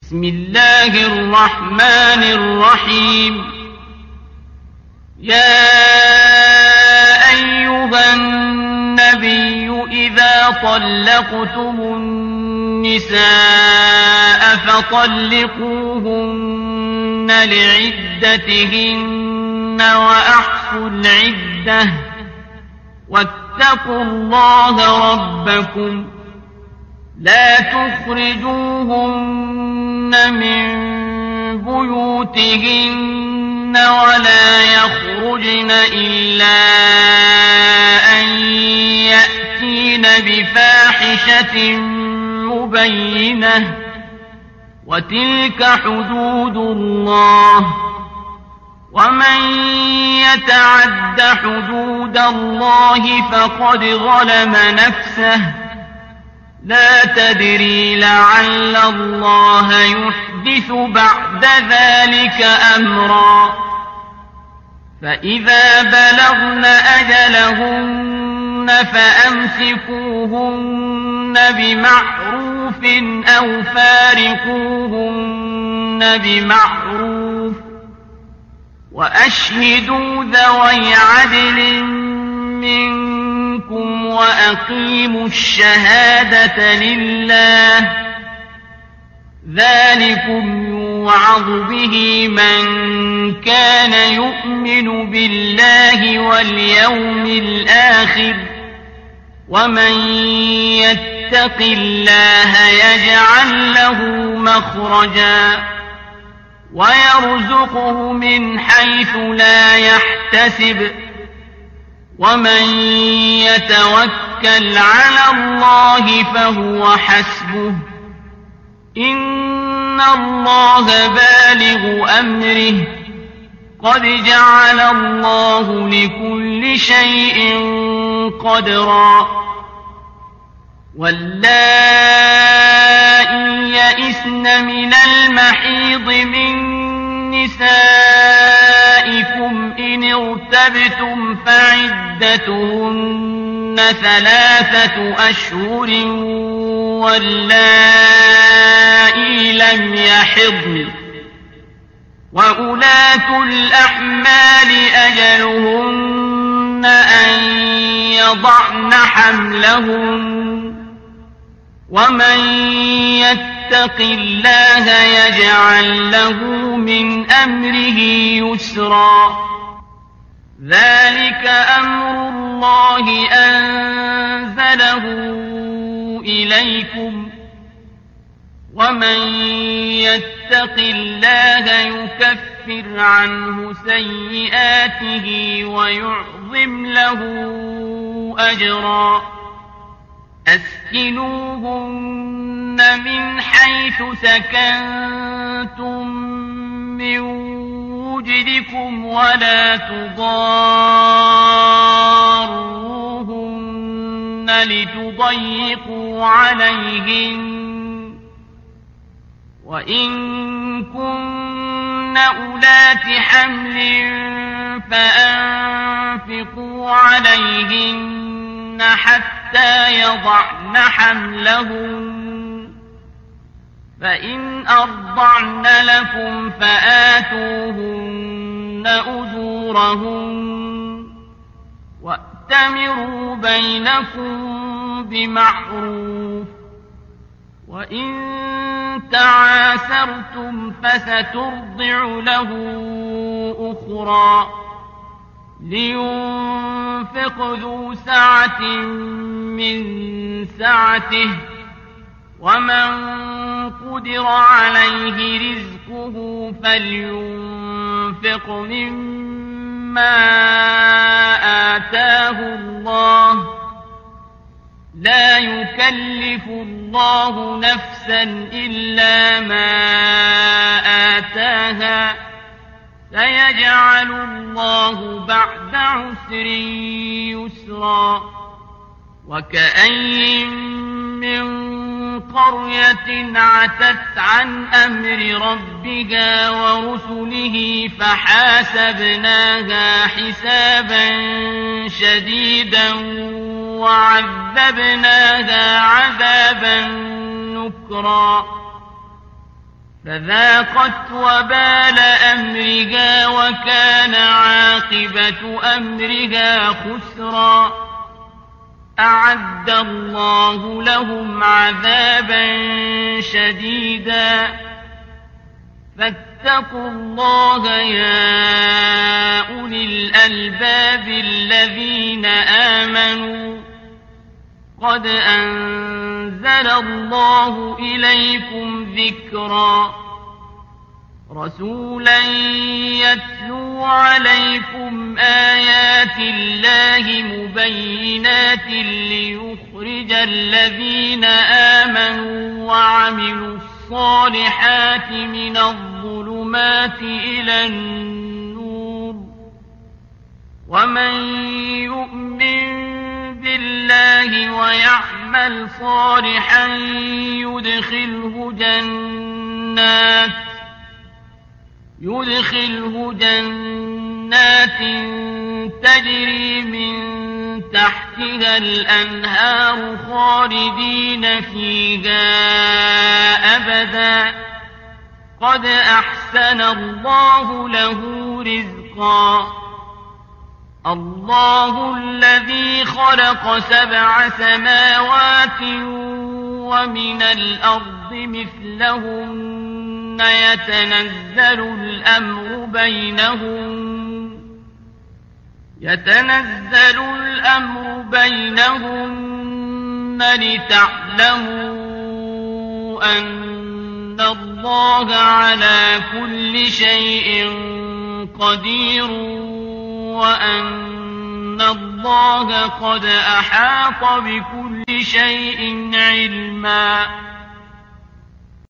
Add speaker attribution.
Speaker 1: بسم الله الرحمن الرحيم. يا أيها النبي إذا طلقتم النساء فطلقوهن لعدتهن وأحصوا العدة واتقوا الله ربكم لا تخرجوهن من بيوتهن ولا يخرجن إلا أن يأتين بفاحشة مبينة وتلك حدود الله ومن يتعد حدود الله فقد ظلم نفسه لا تدري لعل الله يحدث بعد ذلك أمرا. فإذا بلغن أجلهن فأمسكوهن بمعروف أو فارقوهن بمعروف وأشهدوا ذوي عدل منكم وأقيموا الشهادة لله ذلكم يوعظ به من كان يؤمن بالله واليوم الآخر ومن يتق الله يجعل له مخرجا ويرزقه من حيث لا يحتسب ومن يتوكل على الله فهو حسبه إن الله بالغ أمره قد جعل الله لكل شيء قدرا. واللائي يئسن من المحيض من نسائكم إن ارتبتم فعدتهن 3 أشهر واللائي لم يحضن وأولاة الأحمال أجلهن أن يضعن حملهن ومن يتق الله يجعل له من أمره يسرا. ذلك أمر الله أنزله إليكم ومن يتق الله يكفر عنه سيئاته ويعظم له أجرا. أسكنوهن من حيث سكنتم من وجدكم ولا تضاروهن لتضيقوا عليهن وإن كن أولات حمل فأنفقوا عليهن حتى يضعن حملهن فإن أرضعن لكم فآتوهن أجورهن وأتمروا بينكم بمعروف وإن تعاسرتم فسترضع له أخرى لينفق ذو سعة من سعته ومن قدر عليه رزقه فلينفق مما آتاه الله لا يكلف الله نفسا إلا ما آتاها سيجعل الله بعد عسر يسرا. وكأين من قرية عتت عن أمر ربها ورسله فحاسبناها حسابا شديدا وعذبناها عذابا نكرا فذاقت وبال أمرها وكان عاقبة أمرها خسرا أعد الله لهم عذابا شديدا فاتقوا الله يا أولي الألباب الذين آمنوا قد أنزل الله إليكم ذكرا رسولا يتلو عليكم آيات الله مبينات ليخرج الذين آمنوا وعملوا الصالحات من الظلمات إلى النور ومن يؤمن بالله ويعمل صالحا يدخله جنات تجري من تحتها الأنهار خالدين فيها أبدا قد أحسن الله له رزقا الله الذي خلق 7 سماوات ومن الأرض مثلهن يتنزل الأمر بينهن لتعلموا أن الله على كل شيء قدير وأن الله قد أحاط بكل شيء علما